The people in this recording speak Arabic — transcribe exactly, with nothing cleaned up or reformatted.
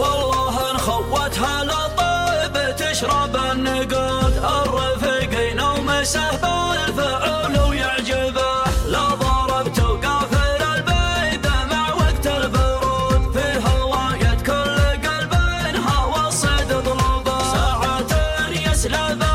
والله ان خوتها للطيب تشرب النقود. الرفيقين ومسه بالفعل ويعجبه، لا ضربت وقافل البيضة مع وقت البرود. في هواية كل قلب هوى الصيد اطلبه، ساعة يسلبه